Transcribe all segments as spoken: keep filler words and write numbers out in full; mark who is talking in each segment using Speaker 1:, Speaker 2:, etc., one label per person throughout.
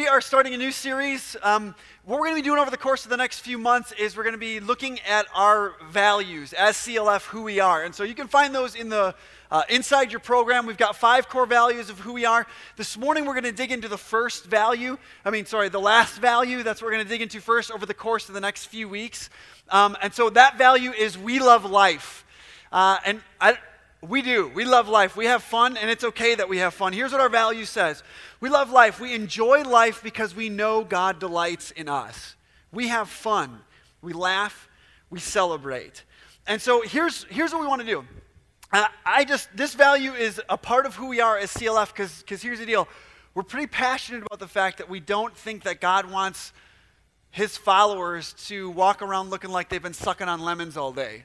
Speaker 1: are starting a new series. Um, what we're going to be doing over the course of the next few months is we're going to be looking at our values as C L F, who we are. And so you can find those in the uh, inside your program. We've got five core values of who we are. This morning we're going to dig into the first value. I mean, sorry, the last value. That's what we're going to dig into first over the course of the next few weeks. Um, and so that value is we love life. Uh, and I... We do. We love life. We have fun, and it's okay that we have fun. Here's what our value says. We love life. We enjoy life because we know God delights in us. We have fun. We laugh. We celebrate. And so here's, here's what we want to do. Uh, I just, this value is a part of who we are as C L F because because here's the deal. We're pretty passionate about the fact that we don't think that God wants his followers to walk around looking like they've been sucking on lemons all day.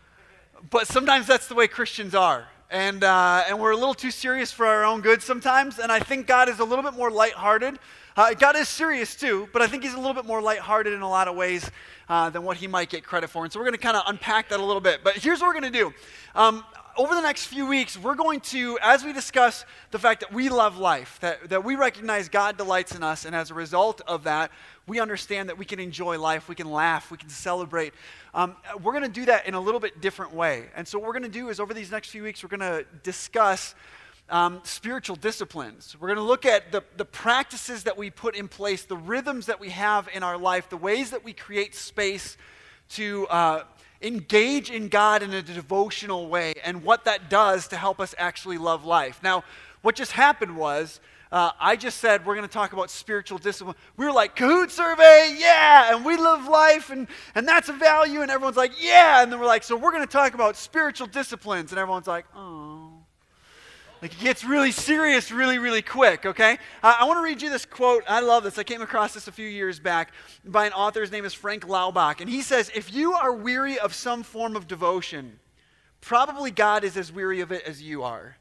Speaker 1: But sometimes that's the way Christians are, and uh, and we're a little too serious for our own good sometimes, and I think God is a little bit more lighthearted. Uh, God is serious too, but I think he's a little bit more lighthearted in a lot of ways uh, than what he might get credit for, and so we're going to kind of unpack that a little bit. But here's what we're going to do. Um, over the next few weeks, we're going to, as we discuss the fact that we love life, that, that we recognize God delights in us, and as a result of that, we understand that we can enjoy life, we can laugh, we can celebrate. Um, we're going to do that in a little bit different way. And so what we're going to do is over these next few weeks, we're going to discuss um, spiritual disciplines. We're going to look at the, the practices that we put in place, the rhythms that we have in our life, the ways that we create space to uh, engage in God in a devotional way, and what that does to help us actually love life. Now, what just happened was, Uh, I just said we're going to talk about spiritual discipline. We were like, Kahoot survey, yeah, and we live life, and, and that's a value, and everyone's like, yeah, and then we're like, so we're going to talk about spiritual disciplines, and everyone's like, oh. Like, it gets really serious really, really quick, okay? Uh, I want to read you this quote. I love this. I came across this a few years back by an author. His name is Frank Laubach, and he says, if you are weary of some form of devotion, probably God is as weary of it as you are.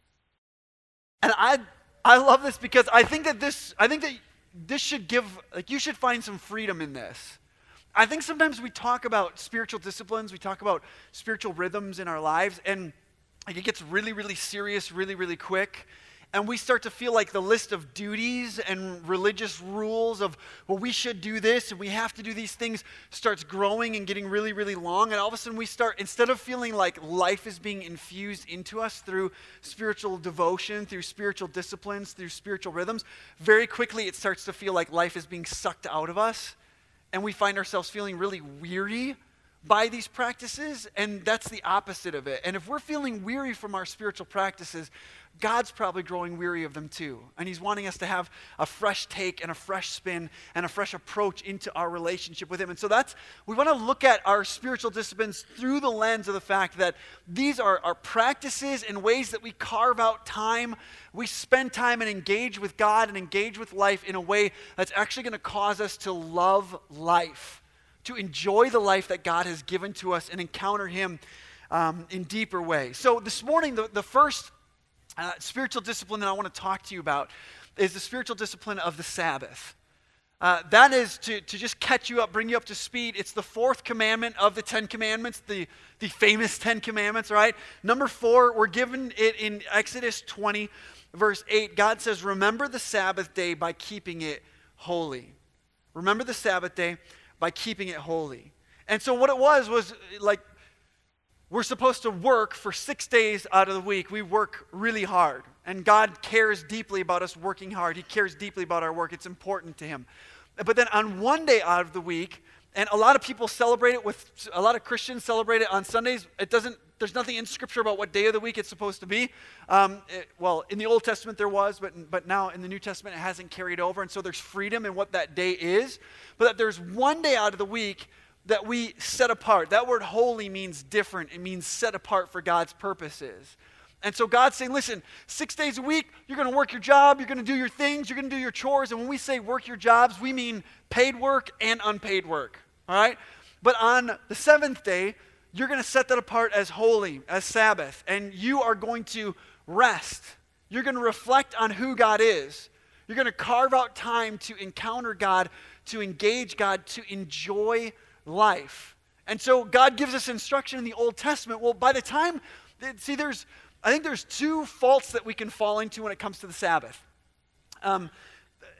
Speaker 1: And I... I love this because I think that this, I think that this should give, like you should find some freedom in this. I think sometimes we talk about spiritual disciplines, we talk about spiritual rhythms in our lives, and like it gets really, really serious really, really quick. And we start to feel like the list of duties and religious rules of, well, we should do this and we have to do these things starts growing and getting really, really long. And all of a sudden we start, instead of feeling like life is being infused into us through spiritual devotion, through spiritual disciplines, through spiritual rhythms, very quickly it starts to feel like life is being sucked out of us. And we find ourselves feeling really weary by these practices, and that's the opposite of it. And if we're feeling weary from our spiritual practices, God's probably growing weary of them too. And he's wanting us to have a fresh take and a fresh spin and a fresh approach into our relationship with him. And so that's, we want to look at our spiritual disciplines through the lens of the fact that these are our practices and ways that we carve out time. We spend time and engage with God and engage with life in a way that's actually going to cause us to love life, to enjoy the life that God has given to us and encounter him um, in deeper ways. So this morning, the, the first uh, spiritual discipline that I want to talk to you about is the spiritual discipline of the Sabbath. Uh, that is to, to just catch you up, bring you up to speed. It's the fourth commandment of the Ten Commandments, the, the famous Ten Commandments, right? Number four, we're given it in Exodus twenty, verse eight. God says, remember the Sabbath day by keeping it holy. Remember the Sabbath day by keeping it holy. And so what it was was like we're supposed to work for six days out of the week. We work really hard. And God cares deeply about us working hard. He cares deeply about our work. It's important to him. But then on one day out of the week, and a lot of people celebrate it with, a lot of Christians celebrate it on Sundays. It doesn't, there's nothing in Scripture about what day of the week it's supposed to be. Um, it, well, in the Old Testament there was, but, but now in the New Testament it hasn't carried over. And so there's freedom in what that day is. But that there's one day out of the week that we set apart. That word holy means different. It means set apart for God's purposes. And so God's saying, listen, six days a week, you're going to work your job, you're going to do your things, you're going to do your chores. And when we say work your jobs, we mean paid work and unpaid work. All right? But on the seventh day, you're going to set that apart as holy, as Sabbath. And you are going to rest. You're going to reflect on who God is. You're going to carve out time to encounter God, to engage God, to enjoy life. And so God gives us instruction in the Old Testament. Well, by the time, see, there's, I think there's two faults that we can fall into when it comes to the Sabbath. Um,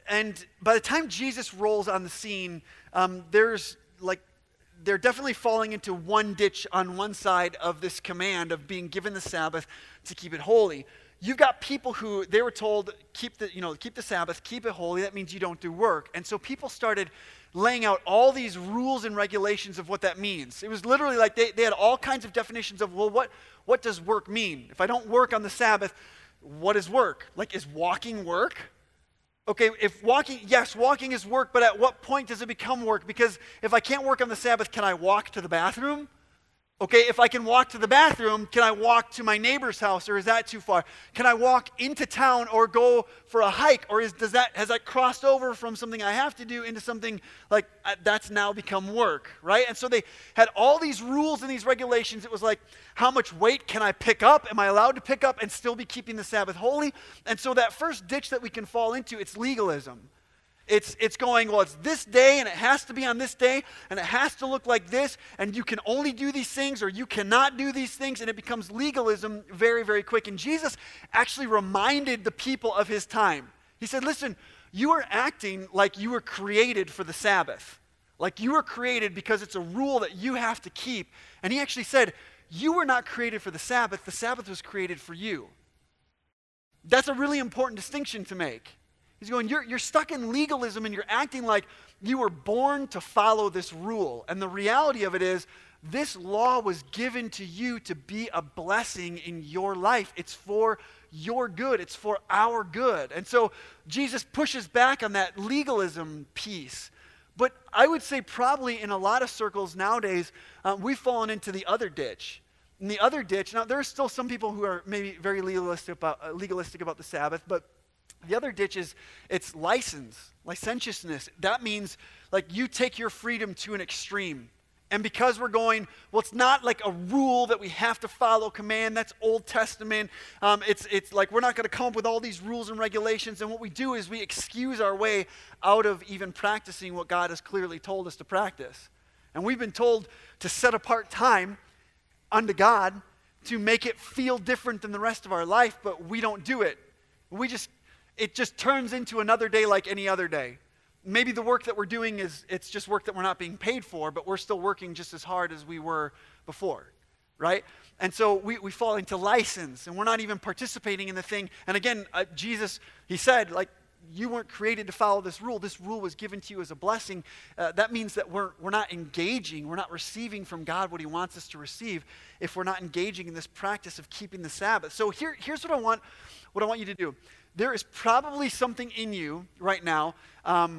Speaker 1: and by the time Jesus rolls on the scene, um, there's like, they're definitely falling into one ditch on one side of this command of being given the Sabbath to keep it holy. You've got people who, they were told, keep the, you know, keep the Sabbath, keep it holy. That means you don't do work. And so people started laying out all these rules and regulations of what that means. It was literally like they, they had all kinds of definitions of, well, what, what does work mean? If I don't work on the Sabbath, what is work? Like, is walking work? Okay, if walking, yes, walking is work, but at what point does it become work? Because if I can't work on the Sabbath, can I walk to the bathroom? Okay, if I can walk to the bathroom, can I walk to my neighbor's house, or is that too far? Can I walk into town or go for a hike, or is, does that, has that crossed over from something I have to do into something like uh, that's now become work, right? And so they had all these rules and these regulations. It was like, how much weight can I pick up? Am I allowed to pick up and still be keeping the Sabbath holy? And so that first ditch that we can fall into, it's legalism. It's it's going, well, it's this day, and it has to be on this day, and it has to look like this, and you can only do these things, or you cannot do these things, and it becomes legalism very, very quick. And Jesus actually reminded the people of his time. He said, listen, you are acting like you were created for the Sabbath. Like you were created because it's a rule that you have to keep. And he actually said, you were not created for the Sabbath. The Sabbath was created for you. That's a really important distinction to make. He's going, you're, you're stuck in legalism and you're acting like you were born to follow this rule. And the reality of it is, this law was given to you to be a blessing in your life. It's for your good. It's for our good. And so Jesus pushes back on that legalism piece. But I would say probably in a lot of circles nowadays, uh, we've fallen into the other ditch. In the other ditch, now there are still some people who are maybe very legalistic about, uh, legalistic about the Sabbath, but the other ditch is, it's license, licentiousness. That means like you take your freedom to an extreme. And because we're going, well, it's not like a rule that we have to follow, command, that's Old Testament. Um, it's, it's like we're not going to come up with all these rules and regulations. And what we do is we excuse our way out of even practicing what God has clearly told us to practice. And we've been told to set apart time unto God to make it feel different than the rest of our life, but we don't do it. We just It just turns into another day like any other day. Maybe the work that we're doing is, it's just work that we're not being paid for, but we're still working just as hard as we were before, right? And so we, we fall into license, and we're not even participating in the thing. And again, uh, Jesus, he said, like, you weren't created to follow this rule. This rule was given to you as a blessing. Uh, that means that we're, we're not engaging, we're not receiving from God what he wants us to receive if we're not engaging in this practice of keeping the Sabbath. So here, here's what I want, what I want you to do. There is probably something in you right now um,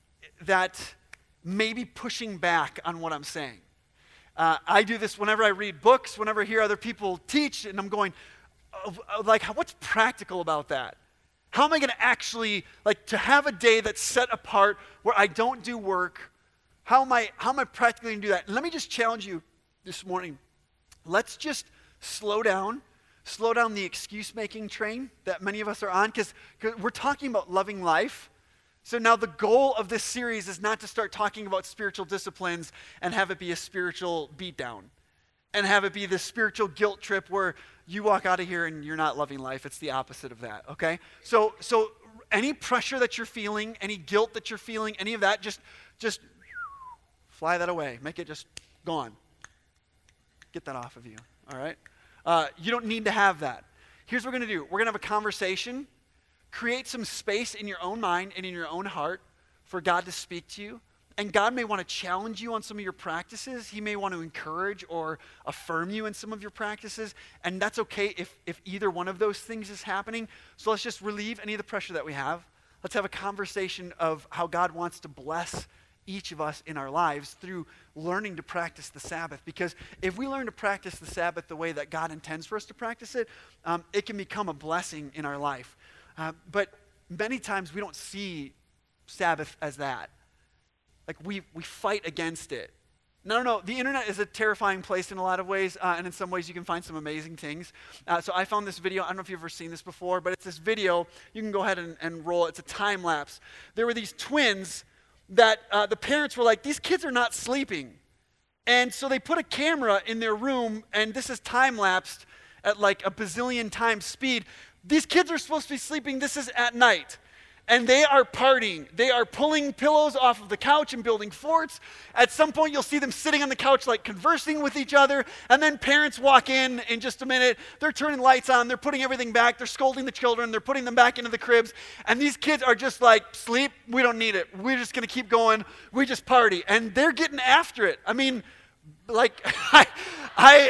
Speaker 1: that may be pushing back on what I'm saying. Uh, I do this whenever I read books, whenever I hear other people teach, and I'm going, oh, like, what's practical about that? How am I going to actually, like, to have a day that's set apart where I don't do work? How am I, how am I practically going to do that? And let me just challenge you this morning. Let's just slow down. Slow down the excuse-making train that many of us are on, because we're talking about loving life. So now the goal of this series is not to start talking about spiritual disciplines and have it be a spiritual beatdown and have it be this spiritual guilt trip where you walk out of here and you're not loving life. It's the opposite of that, okay? So so any pressure that you're feeling, any guilt that you're feeling, any of that, just, just fly that away. Make it just gone. Get that off of you, all right? Uh, you don't need to have that. Here's what we're going to do. We're going to have a conversation. Create some space in your own mind and in your own heart for God to speak to you. And God may want to challenge you on some of your practices. He may want to encourage or affirm you in some of your practices. And that's okay if, if either one of those things is happening. So let's just relieve any of the pressure that we have. Let's have a conversation of how God wants to bless each of us in our lives through learning to practice the Sabbath. Because if we learn to practice the Sabbath the way that God intends for us to practice it, um, it can become a blessing in our life. Uh, but many times we don't see Sabbath as that. Like we we fight against it. No, no, no. The internet is a terrifying place in a lot of ways, uh, and in some ways you can find some amazing things. Uh, so I found this video. I don't know if you've ever seen this before, but it's this video. You can go ahead and, and roll it. It's a time lapse. There were these twins that uh, the parents were like, these kids are not sleeping. And so they put a camera in their room, and this is time-lapsed at like a bazillion times speed. These kids are supposed to be sleeping. This is at night. and they are partying. They are pulling pillows off of the couch and building forts. At some point, you'll see them sitting on the couch, like conversing with each other. And then parents walk in in just a minute. They're turning lights on. They're putting everything back. They're scolding the children. They're putting them back into the cribs. And these kids are just like, sleep, we don't need it. We're just going to keep going. We just party. And they're getting after it. I mean, like, I, I,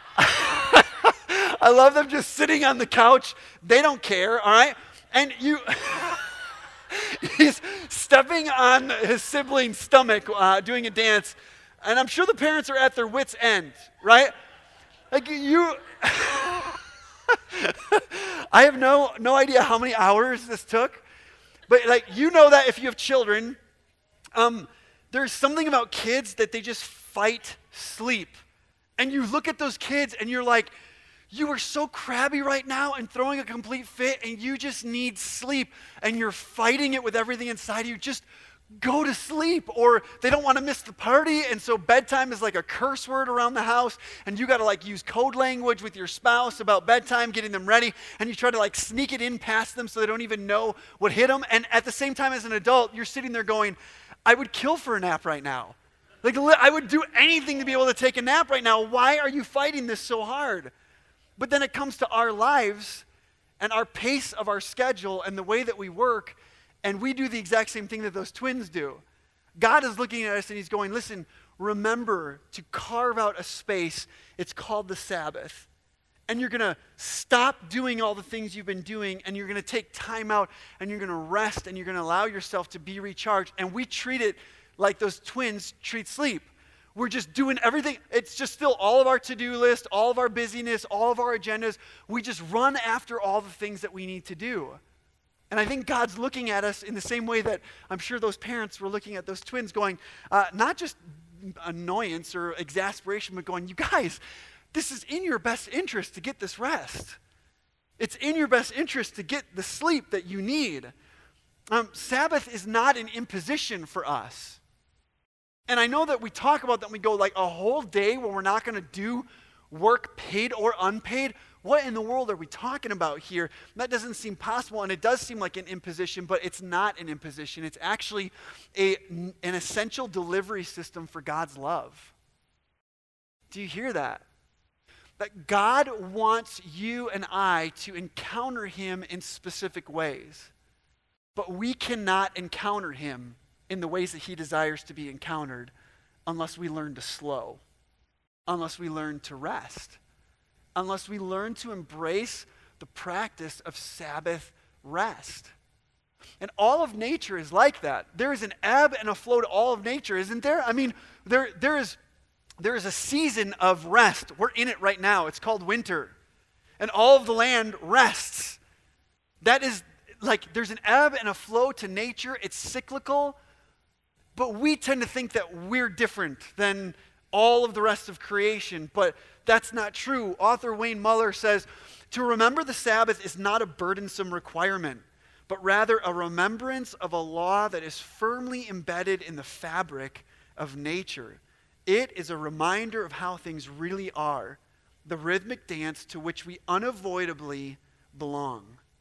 Speaker 1: I love them just sitting on the couch. They don't care, all right? And you... He's stepping on his sibling's stomach uh, doing a dance, and I'm sure the parents are at their wits' end, right? Like you, I have no no idea how many hours this took, but like you know that if you have children, um, there's something about kids that they just fight sleep, and you look at those kids and you're like, you are so crabby right now and throwing a complete fit, and you just need sleep, and you're fighting it with everything inside of you. Just go to sleep. Or they don't want to miss the party, and so bedtime is like a curse word around the house, and you got to like use code language with your spouse about bedtime, getting them ready, and you try to like sneak it in past them so they don't even know what hit them. And at the same time, as an adult, you're sitting there going, I would kill for a nap right now. Like I would do anything to be able to take a nap right now. Why are you fighting this so hard? But then it comes to our lives and our pace of our schedule and the way that we work, and we do the exact same thing that those twins do. God is looking at us and he's going, listen, remember to carve out a space. It's called the Sabbath. And you're going to stop doing all the things you've been doing, and you're going to take time out, and you're going to rest, and you're going to allow yourself to be recharged. And we treat it like those twins treat sleep. We're just doing everything. It's just still all of our to-do list, all of our busyness, all of our agendas. We just run after all the things that we need to do. And I think God's looking at us in the same way that I'm sure those parents were looking at those twins going, uh, not just annoyance or exasperation, but going, you guys, this is in your best interest to get this rest. It's in your best interest to get the sleep that you need. Um, Sabbath is not an imposition for us. And I know that we talk about that and we go like a whole day where we're not going to do work paid or unpaid. What in the world are we talking about here? That doesn't seem possible, and it does seem like an imposition, but it's not an imposition. It's actually a, an essential delivery system for God's love. Do you hear that? That God wants you and I to encounter him in specific ways, but we cannot encounter him in the ways that he desires to be encountered unless we learn to slow, unless we learn to rest, unless we learn to embrace the practice of Sabbath rest. And all of nature is like that. There is an ebb and a flow to all of nature, isn't there? I mean, there, there is, there is a season of rest. We're in it right now. It's called winter. And all of the land rests. That is like, there's an ebb and a flow to nature. It's cyclical. But we tend to think that we're different than all of the rest of creation, but that's not true. Author Wayne Muller says, to remember the Sabbath is not a burdensome requirement, but rather a remembrance of a law that is firmly embedded in the fabric of nature. It is a reminder of how things really are, the rhythmic dance to which we unavoidably belong.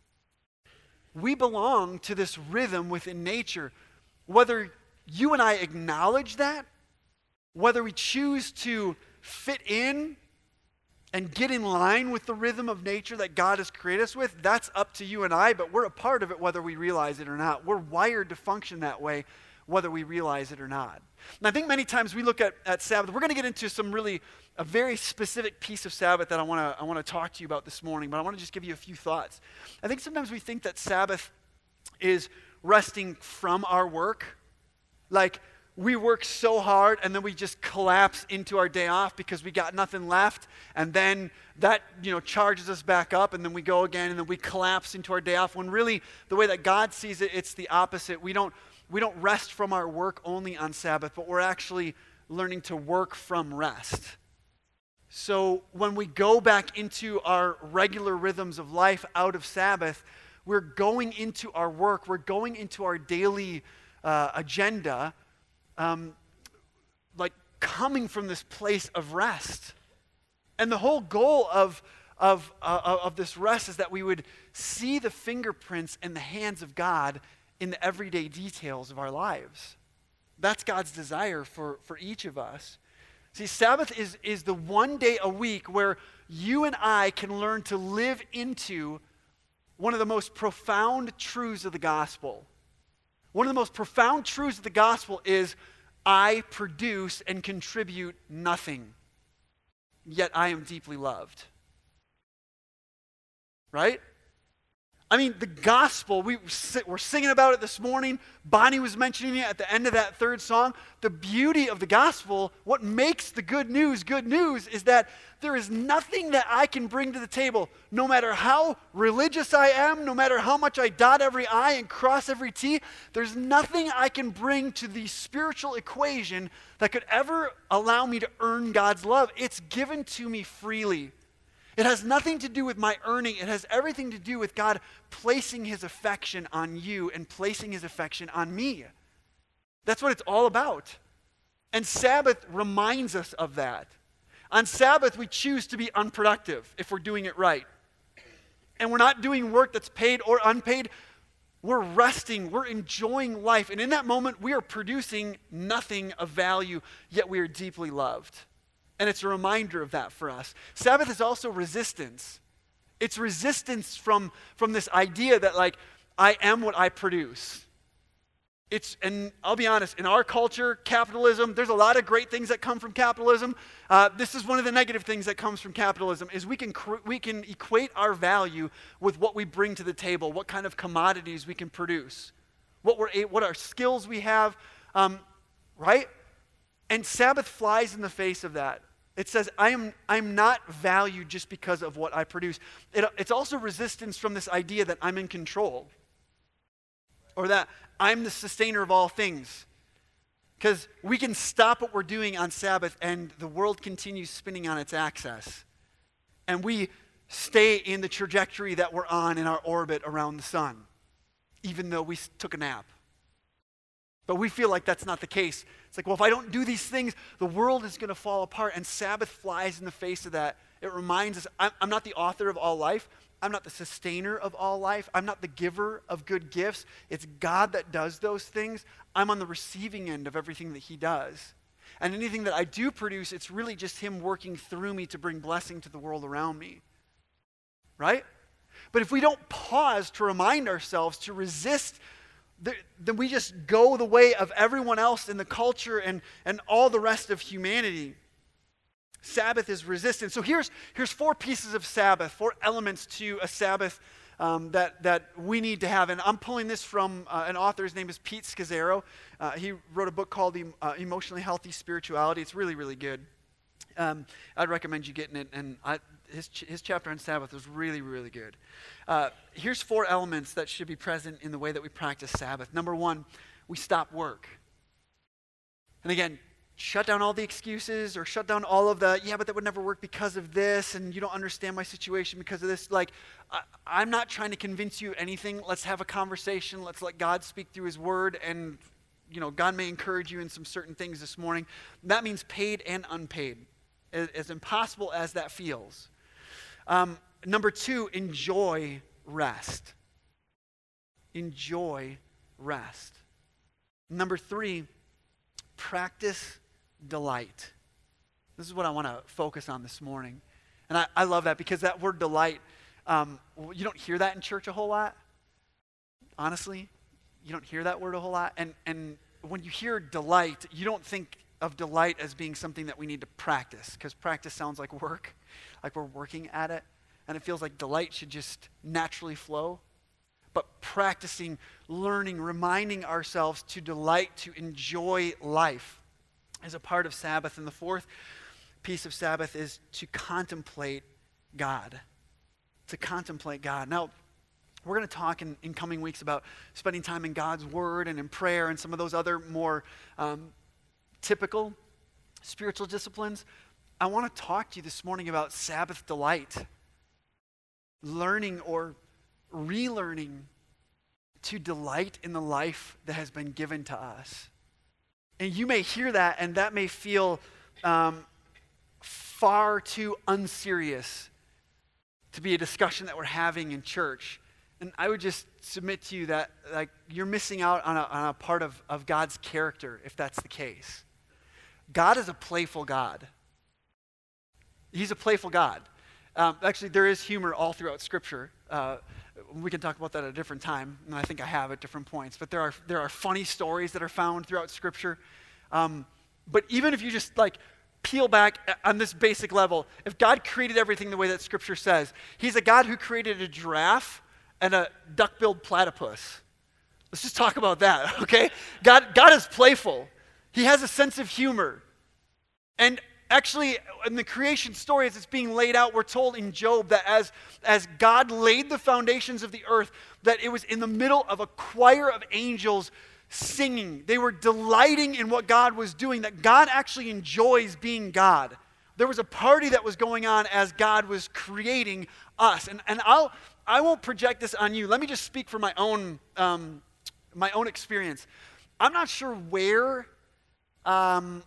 Speaker 1: We belong to this rhythm within nature, whether you and I acknowledge that, whether we choose to fit in and get in line with the rhythm of nature that God has created us with, that's up to you and I, but we're a part of it whether we realize it or not. We're wired to function that way whether we realize it or not. And I think many times we look at, at Sabbath, we're going to get into some really, a very specific piece of Sabbath that I want to I want to talk to you about this morning, but I want to just give you a few thoughts. I think sometimes we think that Sabbath is resting from our work. Like, we work so hard and then we just collapse into our day off because we got nothing left, and then that, you know, charges us back up, and then we go again, and then we collapse into our day off, when really the way that God sees it, it's the opposite. We don't we don't rest from our work only on Sabbath, but we're actually learning to work from rest. So when we go back into our regular rhythms of life out of Sabbath, we're going into our work, we're going into our daily Uh, agenda, um, like coming from this place of rest. And the whole goal of, of, uh, of this rest is that we would see the fingerprints and the hands of God in the everyday details of our lives. That's God's desire for, for each of us. See, Sabbath is, is the one day a week where you and I can learn to live into one of the most profound truths of the gospel. One of the most profound truths of the gospel is, I produce and contribute nothing, yet I am deeply loved. Right? I mean, the gospel, we we're singing about it this morning. Bonnie was mentioning it at the end of that third song. The beauty of the gospel, what makes the good news good news, is that there is nothing that I can bring to the table, no matter how religious I am, no matter how much I dot every I and cross every T, there's nothing I can bring to the spiritual equation that could ever allow me to earn God's love. It's given to me freely. It has nothing to do with my earning. It has everything to do with God placing his affection on you and placing his affection on me. That's what it's all about. And Sabbath reminds us of that. On Sabbath, we choose to be unproductive if we're doing it right. And we're not doing work that's paid or unpaid. We're resting. We're enjoying life. And in that moment, we are producing nothing of value, yet we are deeply loved. And it's a reminder of that for us. Sabbath is also resistance. It's resistance from, from this idea that, like, I am what I produce. It's, and I'll be honest, in our culture, capitalism, there's a lot of great things that come from capitalism. Uh, this is one of the negative things that comes from capitalism, is we can, cr- we can equate our value with what we bring to the table, what kind of commodities we can produce, what, we're, what our skills we have, um, right? And Sabbath flies in the face of that. It says, I am I'm not valued just because of what I produce. It, it's also resistance from this idea that I'm in control, or that I'm the sustainer of all things. Because we can stop what we're doing on Sabbath and the world continues spinning on its axis. And we stay in the trajectory that we're on in our orbit around the sun, even though we took a nap. But we feel like that's not the case. It's like, well, if I don't do these things, the world is going to fall apart. And Sabbath flies in the face of that. It reminds us, I'm, I'm not the author of all life. I'm not the sustainer of all life. I'm not the giver of good gifts. It's God that does those things. I'm on the receiving end of everything that he does. And anything that I do produce, it's really just him working through me to bring blessing to the world around me. Right? But if we don't pause to remind ourselves to resist, then we just go the way of everyone else in the culture and, and all the rest of humanity. Sabbath is resistance. So here's, here's four pieces of Sabbath, four elements to a Sabbath um, that, that we need to have. And I'm pulling this from uh, an author. His name is Pete Scazzero. Uh, he wrote a book called uh, Emotionally Healthy Spirituality. It's really, really good. Um, I'd recommend you getting it. And I, his, his chapter on Sabbath was really, really good. Uh, here's four elements that should be present in the way that we practice Sabbath. Number one, we stop work. And again, shut down all the excuses or shut down all of the, yeah, but that would never work because of this, and you don't understand my situation because of this. Like, I, I'm not trying to convince you anything. Let's have a conversation. Let's let God speak through his word, and, you know, God may encourage you in some certain things this morning. That means paid and unpaid, as, as impossible as that feels. Um, number two, enjoy rest. Enjoy rest. Number three, practice delight. This is what I want to focus on this morning. And I, I love that because that word delight, um, you don't hear that in church a whole lot. Honestly, you don't hear that word a whole lot. And, and when you hear delight, you don't think of delight as being something that we need to practice, because practice sounds like work, like we're working at it. And it feels like delight should just naturally flow. But practicing, learning, reminding ourselves to delight, to enjoy life is a part of Sabbath. And the fourth piece of Sabbath is to contemplate God. To contemplate God. Now, we're going to talk in, in coming weeks about spending time in God's word and in prayer and some of those other more um, typical spiritual disciplines. I want to talk to you this morning about Sabbath delight. Learning or relearning to delight in the life that has been given to us. And you may hear that, and that may feel um, far too unserious to be a discussion that we're having in church. And I would just submit to you that like you're missing out on a, on a part of, of God's character if that's the case. God is a playful God. He's a playful God. Um, actually, there is humor all throughout Scripture. Uh, we can talk about that at a different time, and I think I have at different points. But there are there are funny stories that are found throughout Scripture. Um, but even if you just like peel back on this basic level, if God created everything the way that Scripture says, He's a God who created a giraffe and a duck-billed platypus. Let's just talk about that, okay? God, God is playful. He has a sense of humor. And actually, in the creation story, as it's being laid out, we're told in Job that as, as God laid the foundations of the earth, that it was in the middle of a choir of angels singing. They were delighting in what God was doing, that God actually enjoys being God. There was a party that was going on as God was creating us. And, and I'll, I won't project this on you. Let me just speak for my own, um, my own experience. I'm not sure where... Um,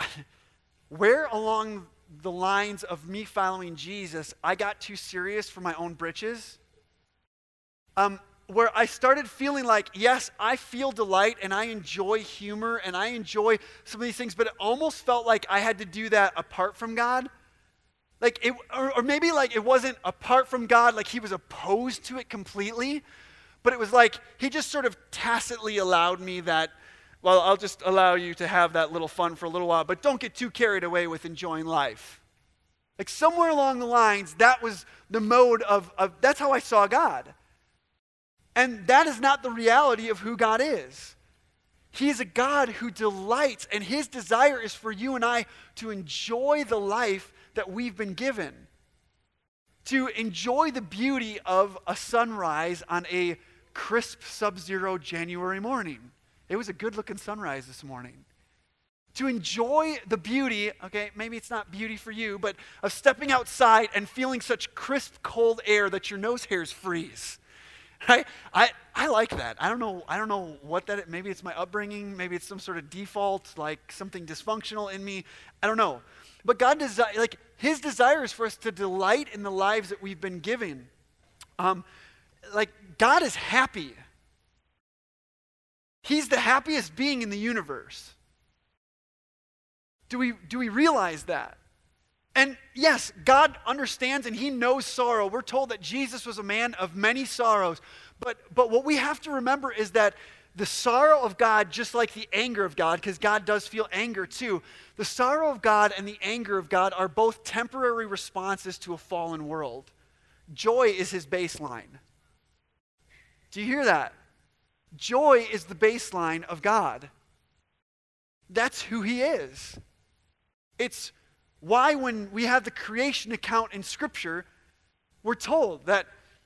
Speaker 1: Where along the lines of me following Jesus, I got too serious for my own britches, um, where I started feeling like, yes, I feel delight and I enjoy humor and I enjoy some of these things, but it almost felt like I had to do that apart from God. Like it, or, or maybe like it wasn't apart from God, like He was opposed to it completely, but it was like He just sort of tacitly allowed me that, well, I'll just allow you to have that little fun for a little while, but don't get too carried away with enjoying life. Like somewhere along the lines, that was the mode of, of, that's how I saw God. And that is not the reality of who God is. He is a God who delights, and His desire is for you and I to enjoy the life that we've been given. To enjoy the beauty of a sunrise on a crisp sub-zero January morning. It was a good-looking sunrise this morning. To enjoy the beauty, okay, maybe it's not beauty for you, but of stepping outside and feeling such crisp, cold air that your nose hairs freeze. Right? I, I like that. I don't know, I don't know what that is. Maybe it's my upbringing. Maybe it's some sort of default, like something dysfunctional in me. I don't know. But God desire, like His desire is for us to delight in the lives that we've been given. Um, like God is happy. He's the happiest being in the universe. Do we, do we realize that? And yes, God understands and He knows sorrow. We're told that Jesus was a man of many sorrows. But, but what we have to remember is that the sorrow of God, just like the anger of God, because God does feel anger too, the sorrow of God and the anger of God are both temporary responses to a fallen world. Joy is His baseline. Do you hear that? Joy is the baseline of God. That's who He is. It's why when we have the creation account in Scripture, we're told that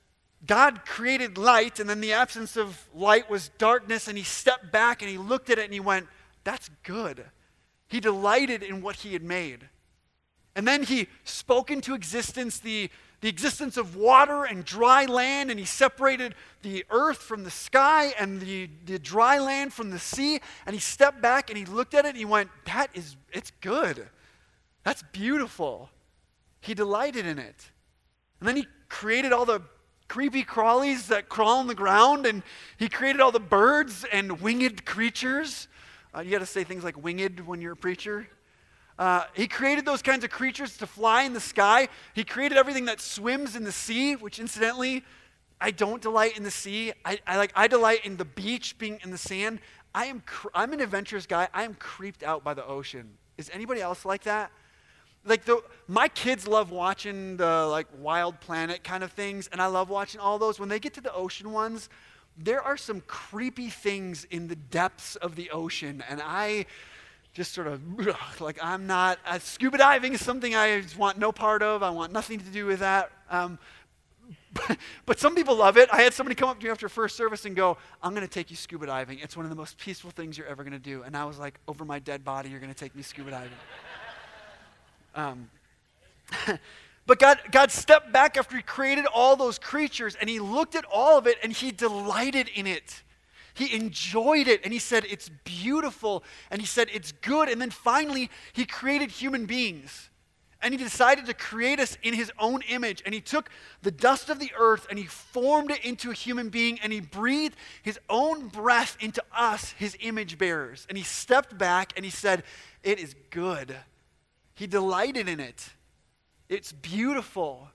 Speaker 1: God created light, and then the absence of light was darkness, and He stepped back and He looked at it and He went, that's good. He delighted in what He had made. And then He spoke into existence the the existence of water and dry land, and He separated the earth from the sky and the, the dry land from the sea, and He stepped back and He looked at it and He went, that is, it's good. That's beautiful. He delighted in it. And then He created all the creepy crawlies that crawl on the ground, and He created all the birds and winged creatures. Uh, you got to say things like winged when you're a preacher. Uh, he created those kinds of creatures to fly in the sky. He created everything that swims in the sea, which incidentally, I don't delight in the sea. I, I like I delight in the beach, being in the sand. I am cr- I'm an adventurous guy. I am creeped out by the ocean. Is anybody else like that? Like the my kids love watching the like Wild Planet kind of things, and I love watching all those. When they get to the ocean ones, there are some creepy things in the depths of the ocean, and I just sort of, like I'm not, uh, scuba diving is something I just want no part of. I want nothing to do with that. Um, but, but some people love it. I had somebody come up to me after first service and go, I'm going to take you scuba diving. It's one of the most peaceful things you're ever going to do. And I was like, over my dead body, you're going to take me scuba diving. um, but God, God stepped back after He created all those creatures, and He looked at all of it and He delighted in it. He enjoyed it, and He said, it's beautiful, and He said, it's good. And then finally, He created human beings. And he decided to create us in his own image. And he took the dust of the earth and he formed it into a human being. And he breathed his own breath into us, his image bearers. And he stepped back and he said, it is good. He delighted in it. It's beautiful.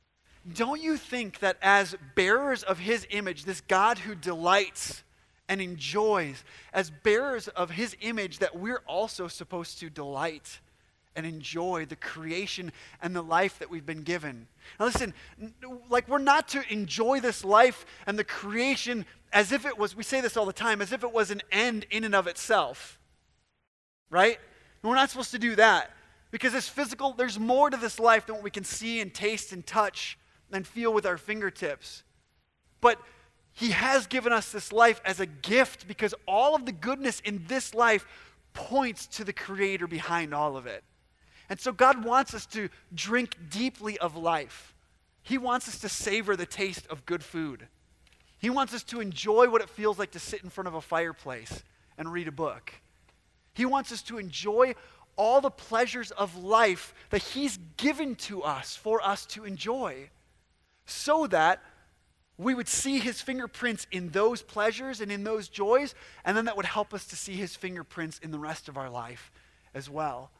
Speaker 1: Don't you think that as bearers of his image, this God who delights and enjoys, as bearers of his image, that we're also supposed to delight and enjoy the creation and the life that we've been given? Now listen, like we're not to enjoy this life and the creation as if it was, we say this all the time, as if it was an end in and of itself, right? And we're not supposed to do that, because this physical, there's more to this life than what we can see and taste and touch and feel with our fingertips. But he has given us this life as a gift, because all of the goodness in this life points to the creator behind all of it. And so God wants us to drink deeply of life. He wants us to savor the taste of good food. He wants us to enjoy what it feels like to sit in front of a fireplace and read a book. He wants us to enjoy all the pleasures of life that he's given to us for us to enjoy, so that we would see his fingerprints in those pleasures and in those joys, and then that would help us to see his fingerprints in the rest of our life as well.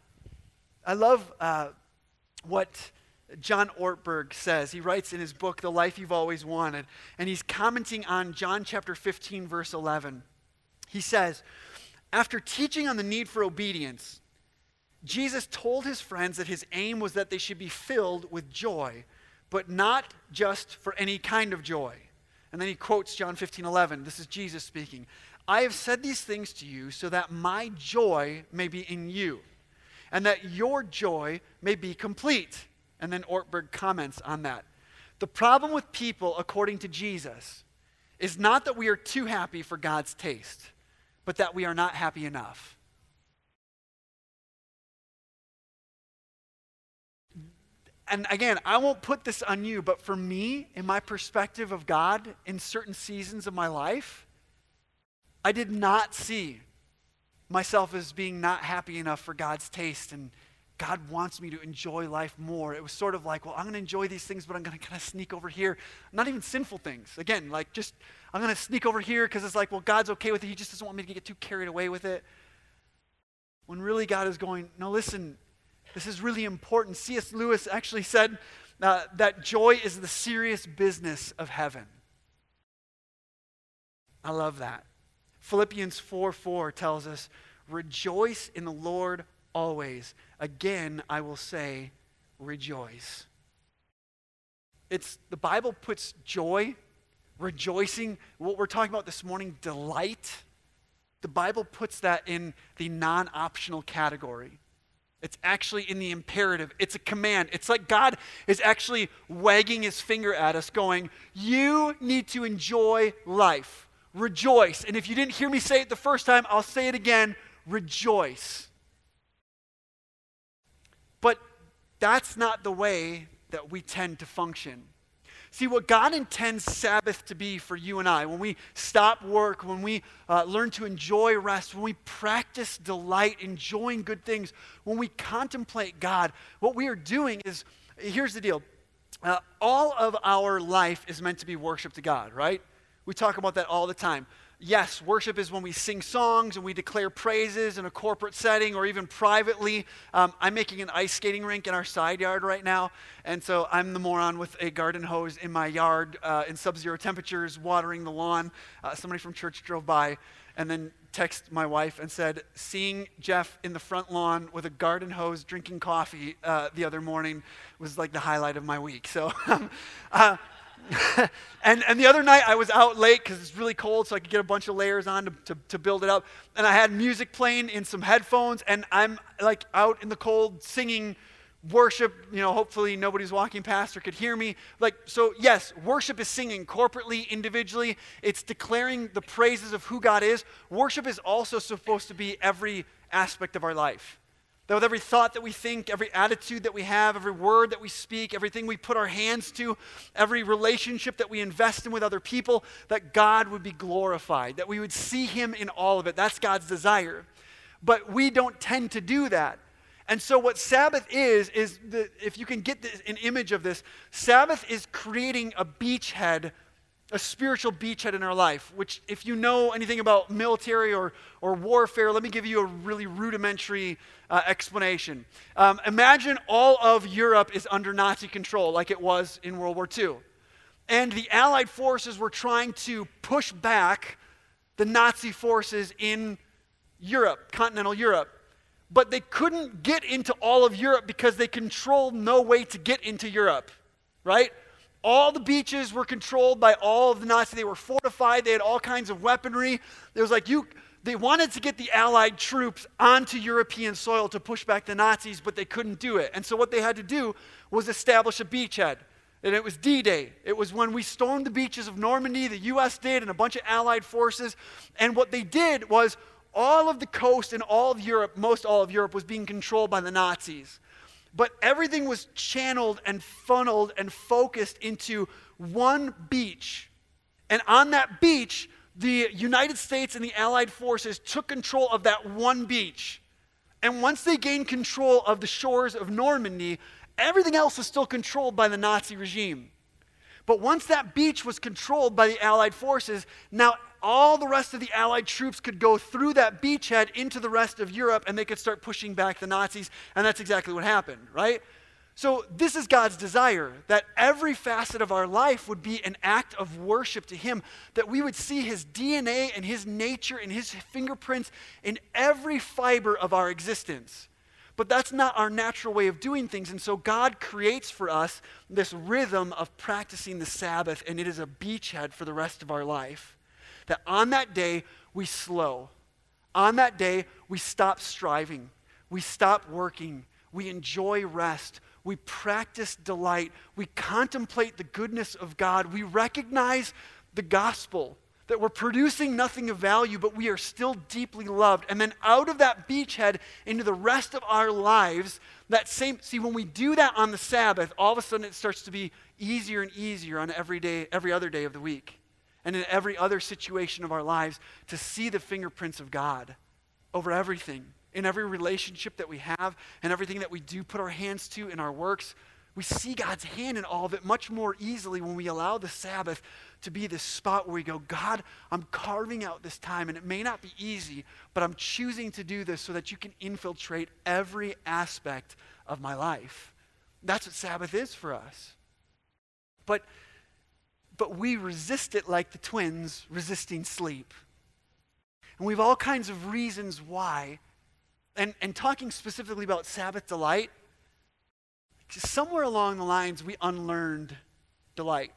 Speaker 1: I love uh, what John Ortberg says. He writes in his book, The Life You've Always Wanted, and he's commenting on John chapter fifteen, verse eleven. He says, after teaching on the need for obedience, Jesus told his friends that his aim was that they should be filled with joy, but not just for any kind of joy. And then he quotes John fifteen eleven. This is Jesus speaking. I have said these things to you so that my joy may be in you, and that your joy may be complete. And then Ortberg comments on that. The problem with people, according to Jesus, is not that we are too happy for God's taste, but that we are not happy enough. And again, I won't put this on you, but for me, in my perspective of God, in certain seasons of my life, I did not see myself as being not happy enough for God's taste, and God wants me to enjoy life more. It was sort of like, well, I'm going to enjoy these things, but I'm going to kind of sneak over here. Not even sinful things. Again, like just, I'm going to sneak over here because it's like, well, God's okay with it. He just doesn't want me to get too carried away with it. When really God is going, no, listen, this is really important. C S Lewis actually said uh, that joy is the serious business of heaven. I love that. Philippians four four tells us, rejoice in the Lord always. Again, I will say, rejoice. It's, the Bible puts joy, rejoicing, what we're talking about this morning, delight. The Bible puts that in the non-optional category. It's actually in the imperative. It's a command. It's like God is actually wagging his finger at us going, you need to enjoy life. Rejoice. And if you didn't hear me say it the first time, I'll say it again. Rejoice. But that's not the way that we tend to function. See, what God intends Sabbath to be for you and I, when we stop work, when we uh, learn to enjoy rest, when we practice delight, enjoying good things, when we contemplate God, what we are doing is, here's the deal. Uh, all of our life is meant to be worship to God, right? We talk about that all the time. Yes, worship is when we sing songs and we declare praises in a corporate setting or even privately. Um, I'm making an ice skating rink in our side yard right now, and so I'm the moron with a garden hose in my yard uh, in sub-zero temperatures, watering the lawn. Uh, somebody from church drove by and then texted my wife and said, seeing Jeff in the front lawn with a garden hose drinking coffee uh, the other morning was like the highlight of my week. So uh, and and the other night I was out late because it's really cold, so I could get a bunch of layers on to, to, to build it up. And I had music playing in some headphones, and I'm like out in the cold singing worship. You know, hopefully nobody's walking past or could hear me. Like, so yes, worship is singing corporately, individually. It's declaring the praises of who God is. Worship is also supposed to be every aspect of our life. That with every thought that we think, every attitude that we have, every word that we speak, everything we put our hands to, every relationship that we invest in with other people, that God would be glorified, that we would see him in all of it. That's God's desire. But we don't tend to do that. And so what Sabbath is, is the, if you can get this, an image of this, Sabbath is creating a beachhead, a spiritual beachhead in our life, which if you know anything about military or, or warfare, let me give you a really rudimentary uh, explanation. Um, imagine all of Europe is under Nazi control like it was in World War Two. And the Allied forces were trying to push back the Nazi forces in Europe, continental Europe. But they couldn't get into all of Europe because they controlled no way to get into Europe, right? All the beaches were controlled by all of the Nazis. They were fortified. They had all kinds of weaponry. There was like you. They wanted to get the Allied troops onto European soil to push back the Nazis, but they couldn't do it. And so what they had to do was establish a beachhead. And it was D-Day. It was when we stormed the beaches of Normandy, the U S did, and a bunch of Allied forces. And what they did was all of the coast and all of Europe, most all of Europe, was being controlled by the Nazis. But everything was channeled and funneled and focused into one beach. And on that beach, the United States and the Allied forces took control of that one beach. And once they gained control of the shores of Normandy, everything else was still controlled by the Nazi regime. But once that beach was controlled by the Allied forces, now all the rest of the Allied troops could go through that beachhead into the rest of Europe, and they could start pushing back the Nazis, and that's exactly what happened, right? So this is God's desire, that every facet of our life would be an act of worship to Him, that we would see His D N A and His nature and His fingerprints in every fiber of our existence. But that's not our natural way of doing things, and so God creates for us this rhythm of practicing the Sabbath, and it is a beachhead for the rest of our life. That on that day, we slow. On that day, we stop striving. We stop working. We enjoy rest. We practice delight. We contemplate the goodness of God. We recognize the gospel, that we're producing nothing of value, but we are still deeply loved. And then out of that beachhead into the rest of our lives, that same, see, when we do that on the Sabbath, all of a sudden it starts to be easier and easier on every day, every other day of the week. And in every other situation of our lives, to see the fingerprints of God over everything, in every relationship that we have, and everything that we do put our hands to in our works. We see God's hand in all of it much more easily when we allow the Sabbath to be this spot where we go, God, I'm carving out this time, and it may not be easy, but I'm choosing to do this so that you can infiltrate every aspect of my life. That's what Sabbath is for us. But But we resist it like the twins resisting sleep. And we have all kinds of reasons why. And, and talking specifically about Sabbath delight, somewhere along the lines we unlearned delight.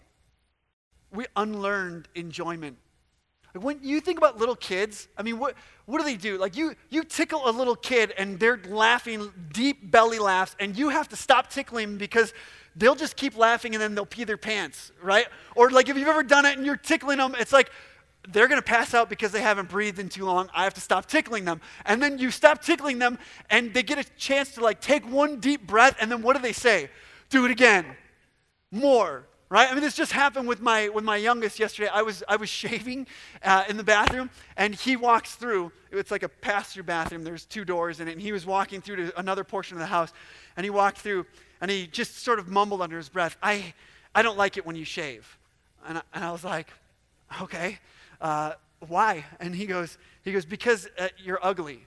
Speaker 1: We unlearned enjoyment. Like when you think about little kids, I mean, what, what do they do? Like you, you tickle a little kid and they're laughing, deep belly laughs, and you have to stop tickling them because they'll just keep laughing and then they'll pee their pants, right? Or like if you've ever done it and you're tickling them, it's like they're going to pass out because they haven't breathed in too long. I have to stop tickling them. And then you stop tickling them and they get a chance to like take one deep breath, and then what do they say? Do it again. More, right? I mean, this just happened with my with my youngest yesterday. I was I was shaving uh, in the bathroom, and he walks through. It's like a pass-through bathroom. There's two doors in it, and he was walking through to another portion of the house, and he walked through, and he just sort of mumbled under his breath, I I don't like it when you shave. And I, and I was like, okay, uh, why? And he goes, he goes, because uh, you're ugly.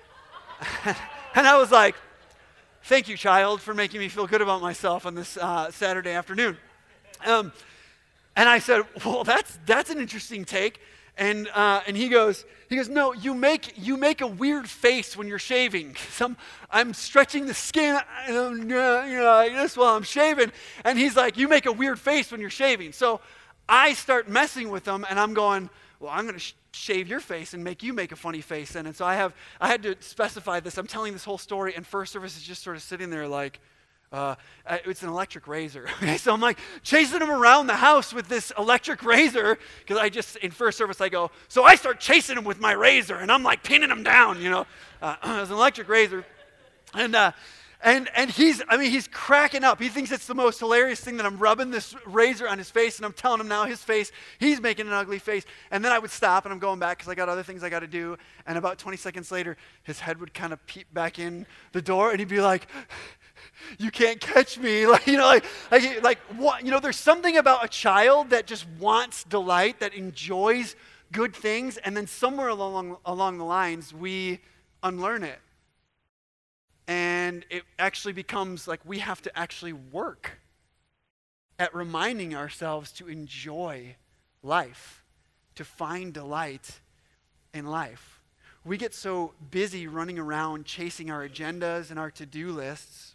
Speaker 1: And I was like, thank you, child, for making me feel good about myself on this uh, Saturday afternoon. Um, and I said, well, that's that's an interesting take. And uh, and he goes, he goes, no, you make you make a weird face when you're shaving. Some I'm stretching the skin, you know, like this while I'm shaving, and he's like, you make a weird face when you're shaving. So I start messing with him, and I'm going, well, I'm going to sh- shave your face and make you make a funny face. And, and so I have I had to specify this. I'm telling this whole story, and first service is just sort of sitting there like, Uh, it's an electric razor. Okay, so I'm like chasing him around the house with this electric razor, because I just, in first service, I go, so I start chasing him with my razor, and I'm like pinning him down, you know. Uh, it was an electric razor. And uh, And and he's, I mean, he's cracking up. He thinks it's the most hilarious thing that I'm rubbing this razor on his face, and I'm telling him now his face, he's making an ugly face. And then I would stop, and I'm going back because I got other things I got to do. And about twenty seconds later, his head would kind of peep back in the door, and he'd be like, "You can't catch me." Like, you know, like, like, like what? You know, there's something about a child that just wants delight, that enjoys good things, and then somewhere along along the lines, we unlearn it. And it actually becomes like we have to actually work at reminding ourselves to enjoy life, to find delight in life. We get so busy running around chasing our agendas and our to-do lists,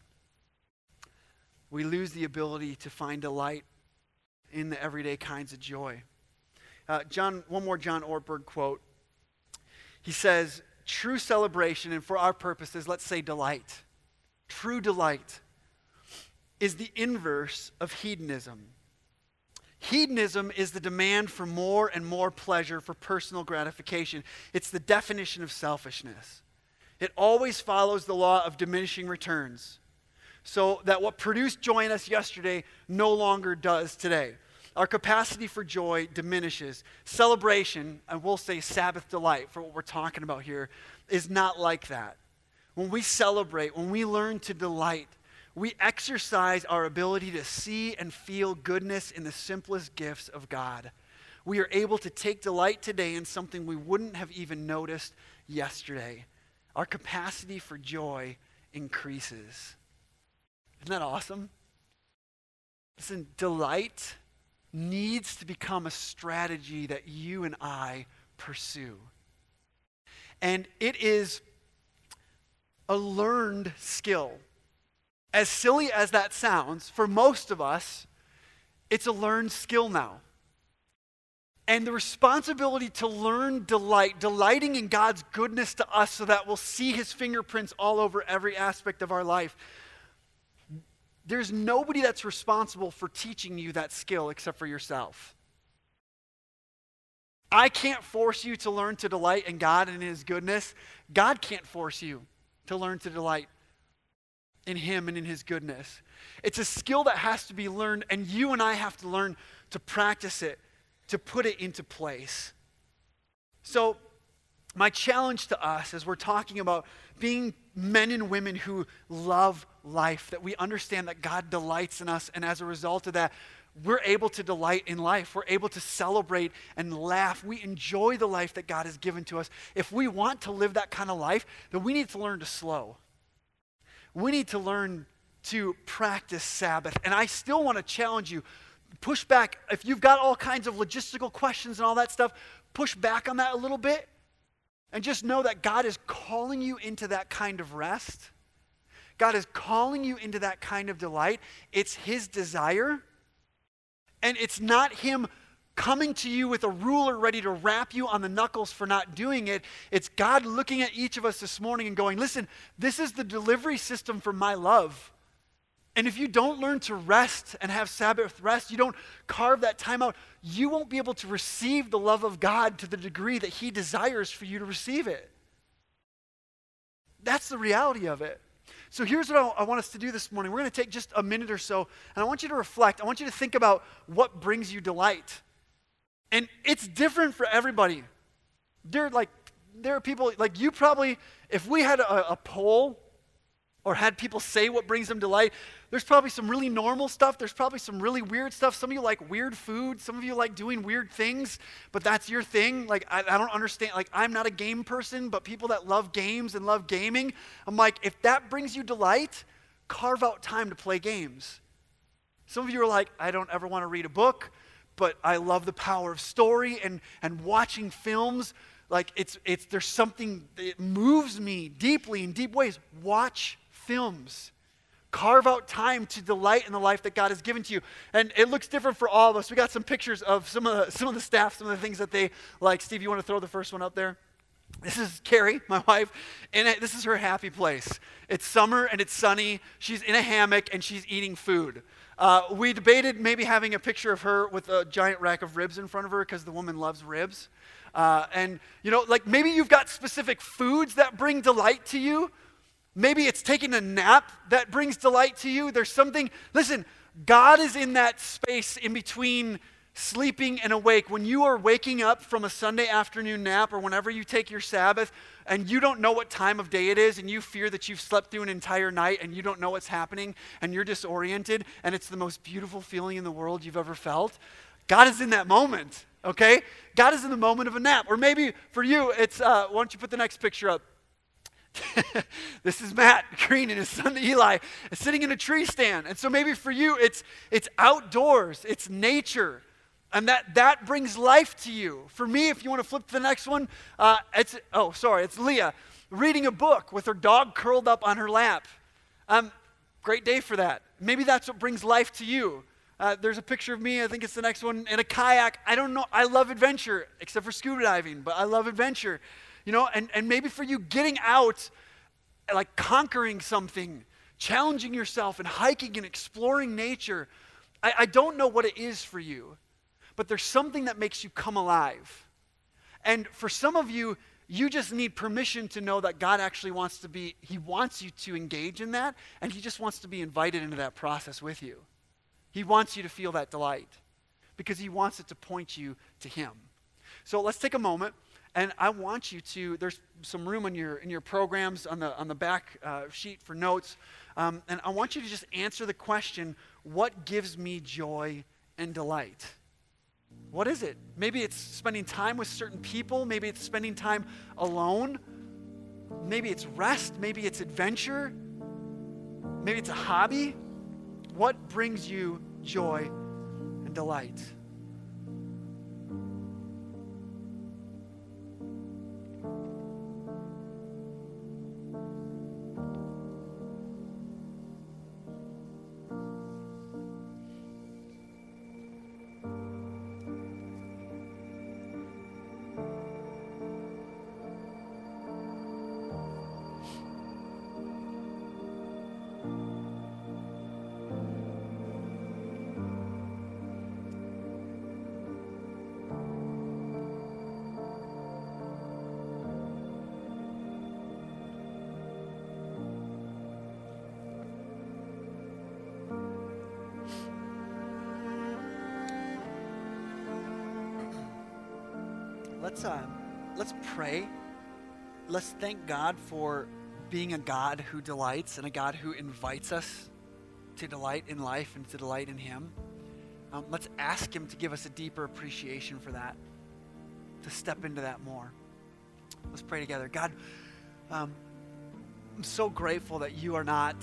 Speaker 1: we lose the ability to find delight in the everyday kinds of joy. Uh, John, one more John Ortberg quote. He says, true celebration, and for our purposes, let's say delight. True delight is the inverse of hedonism. Hedonism is the demand for more and more pleasure for personal gratification. It's the definition of selfishness. It always follows the law of diminishing returns, so that what produced joy in us yesterday no longer does today. Our capacity for joy diminishes. Celebration, and we'll say Sabbath delight for what we're talking about here, is not like that. When we celebrate, when we learn to delight, we exercise our ability to see and feel goodness in the simplest gifts of God. We are able to take delight today in something we wouldn't have even noticed yesterday. Our capacity for joy increases. Isn't that awesome? Listen, delight needs to become a strategy that you and I pursue. And it is a learned skill. As silly as that sounds, for most of us, it's a learned skill now. And the responsibility to learn delight, delighting in God's goodness to us so that we'll see his fingerprints all over every aspect of our life. There's nobody that's responsible for teaching you that skill except for yourself. I can't force you to learn to delight in God and in his goodness. God can't force you to learn to delight in him and in his goodness. It's a skill that has to be learned, and you and I have to learn to practice it, to put it into place. So, my challenge to us as we're talking about being men and women who love life, that we understand that God delights in us, and as a result of that, we're able to delight in life. We're able to celebrate and laugh. We enjoy the life that God has given to us. If we want to live that kind of life, then we need to learn to slow. We need to learn to practice Sabbath. And I still want to challenge you, push back. If you've got all kinds of logistical questions and all that stuff, push back on that a little bit. And just know that God is calling you into that kind of rest. God is calling you into that kind of delight. It's his desire. And it's not him coming to you with a ruler ready to rap you on the knuckles for not doing it. It's God looking at each of us this morning and going, listen, this is the delivery system for my love. And if you don't learn to rest and have Sabbath rest, you don't carve that time out, you won't be able to receive the love of God to the degree that he desires for you to receive it. That's the reality of it. So here's what I, I want us to do this morning. We're going to take just a minute or so, and I want you to reflect. I want you to think about what brings you delight. And it's different for everybody. There, like, there are people, like you probably, if we had a, a poll or had people say what brings them delight, there's probably some really normal stuff. There's probably some really weird stuff. Some of you like weird food. Some of you like doing weird things, but that's your thing. Like, I, I don't understand. Like, I'm not a game person, but people that love games and love gaming, I'm like, if that brings you delight, carve out time to play games. Some of you are like, I don't ever want to read a book, but I love the power of story and, and watching films. Like, it's, it's, there's something, it moves me deeply in deep ways. Watch films. Carve out time to delight in the life that God has given to you. And it looks different for all of us. We got some pictures of some of the, some of the staff, some of the things that they like. Steve, you want to throw the first one up there? This is Carrie, my wife, and it, this is her happy place. It's summer and it's sunny. She's in a hammock and she's eating food. Uh, we debated maybe having a picture of her with a giant rack of ribs in front of her because the woman loves ribs. Uh, and, you know, like maybe you've got specific foods that bring delight to you. Maybe it's taking a nap that brings delight to you. There's something, listen, God is in that space in between sleeping and awake. When you are waking up from a Sunday afternoon nap or whenever you take your Sabbath and you don't know what time of day it is and you fear that you've slept through an entire night and you don't know what's happening and you're disoriented and it's the most beautiful feeling in the world you've ever felt, God is in that moment, okay? God is in the moment of a nap. Or maybe for you, it's, uh, why don't you put the next picture up? This is Matt Green and his son Eli sitting in a tree stand. And so maybe for you, it's it's outdoors, it's nature. And that, that brings life to you. For me, if you want to flip to the next one, uh, it's, oh, sorry, it's Leah reading a book with her dog curled up on her lap. Um, great day for that. Maybe that's what brings life to you. Uh, there's a picture of me, I think it's the next one, in a kayak. I don't know, I love adventure, except for scuba diving, but I love adventure. You know, and, and maybe for you, getting out, like conquering something, challenging yourself and hiking and exploring nature. I, I don't know what it is for you. But there's something that makes you come alive. And for some of you, you just need permission to know that God actually wants to be, he wants you to engage in that, and he just wants to be invited into that process with you. He wants you to feel that delight because he wants it to point you to him. So let's take a moment, and I want you to, there's some room in your in your programs on the, on the back uh, sheet for notes, um, and I want you to just answer the question, what gives me joy and delight? What is it? Maybe it's spending time with certain people. Maybe it's spending time alone. Maybe it's rest. Maybe it's adventure. Maybe it's a hobby. What brings you joy and delight? Let's uh, let's pray. Let's thank God for being a God who delights and a God who invites us to delight in life and to delight in him. Um, let's ask him to give us a deeper appreciation for that, to step into that more. Let's pray together. God, um, I'm so grateful that you are not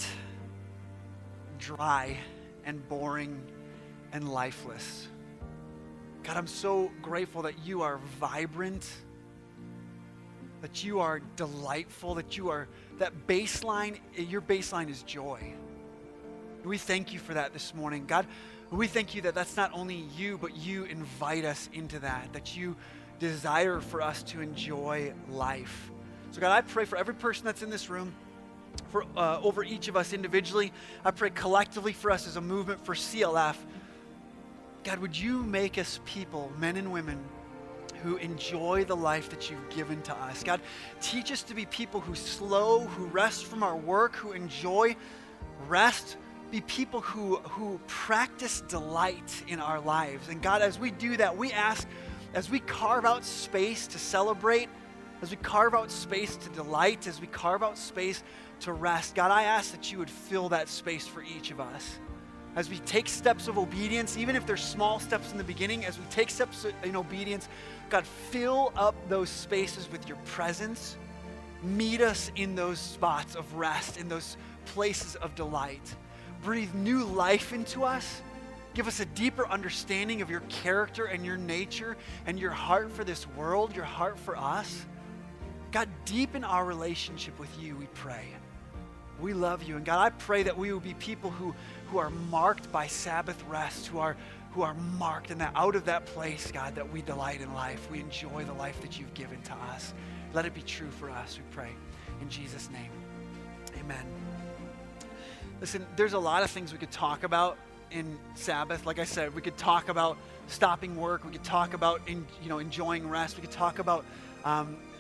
Speaker 1: dry and boring and lifeless. God, I'm so grateful that you are vibrant, that you are delightful, that you are, that baseline, your baseline is joy. We thank you for that this morning. God, we thank you that that's not only you, but you invite us into that, that you desire for us to enjoy life. So God, I pray for every person that's in this room, for uh, over each of us individually. I pray collectively for us as a movement for C L F. God, would you make us people, men and women, who enjoy the life that you've given to us. God, teach us to be people who slow, who rest from our work, who enjoy rest, be people who, who practice delight in our lives. And God, as we do that, we ask, as we carve out space to celebrate, as we carve out space to delight, as we carve out space to rest, God, I ask that you would fill that space for each of us. As we take steps of obedience, even if they're small steps in the beginning, as we take steps in obedience, God, fill up those spaces with your presence. Meet us in those spots of rest, in those places of delight. Breathe new life into us. Give us a deeper understanding of your character and your nature and your heart for this world, your heart for us. God, deepen our relationship with you, we pray. We love you. And God, I pray that we will be people who, who are marked by Sabbath rest, who are, who are marked, and that out of that place, God, that we delight in life. We enjoy the life that you've given to us. Let it be true for us, we pray. In Jesus' name, amen. Listen, there's a lot of things we could talk about in Sabbath. Like I said, we could talk about stopping work. We could talk about in, you know, enjoying rest. We could talk about um,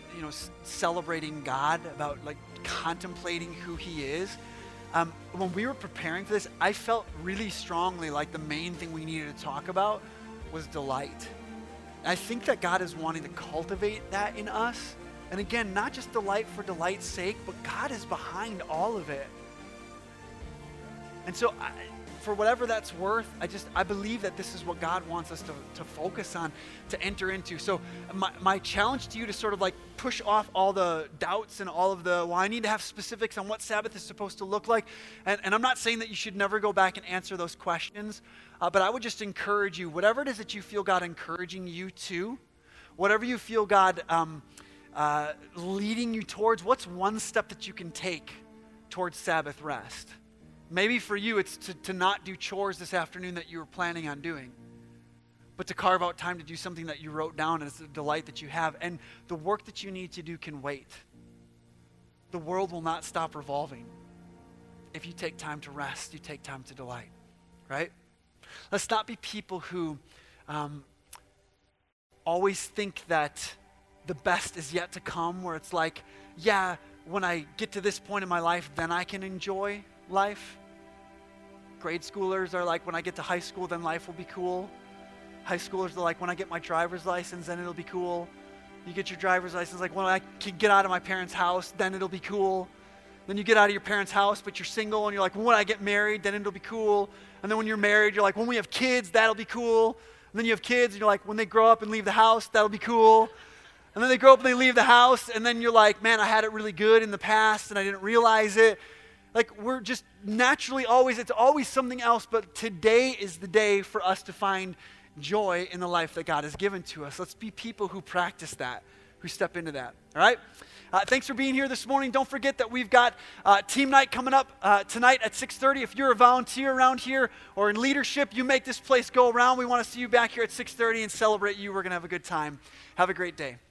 Speaker 1: you know, s- celebrating God, about like contemplating who he is. Um, when we were preparing for this, I felt really strongly like the main thing we needed to talk about was delight. And I think that God is wanting to cultivate that in us. And again, not just delight for delight's sake, but God is behind all of it. And so I, for whatever that's worth, I just, I believe that this is what God wants us to, to focus on, to enter into. So my, my challenge to you to sort of like push off all the doubts and all of the, well, I need to have specifics on what Sabbath is supposed to look like. And, and I'm not saying that you should never go back and answer those questions, uh, but I would just encourage you, whatever it is that you feel God encouraging you to, whatever you feel God um, uh, leading you towards, what's one step that you can take towards Sabbath rest? Maybe for you, it's to, to not do chores this afternoon that you were planning on doing, but to carve out time to do something that you wrote down as a delight that you have. And the work that you need to do can wait. The world will not stop revolving. If you take time to rest, you take time to delight, right? Let's not be people who um, always think that the best is yet to come, where it's like, yeah, when I get to this point in my life, then I can enjoy life. Grade schoolers are like, when I get to high school, then life will be cool. High schoolers are like, when I get my driver's license, then it'll be cool. You get your driver's license, like when I can get out of my parents' house, then it'll be cool. Then you get out of your parents' house, but you're single, and you're like, when I get married, then it'll be cool. And then when you're married, you're like, when we have kids, that'll be cool. And then you have kids, and you're like, when they grow up and leave the house, that'll be cool. And then they grow up and they leave the house, and then you're like, man, I had it really good in the past, and I didn't realize it. Like, we're just naturally always, it's always something else, but today is the day for us to find joy in the life that God has given to us. Let's be people who practice that, who step into that, all right? Uh, thanks for being here this morning. Don't forget that we've got uh, team night coming up uh, tonight at six thirty. If you're a volunteer around here or in leadership, you make this place go around. We want to see you back here at six thirty and celebrate you. We're going to have a good time. Have a great day.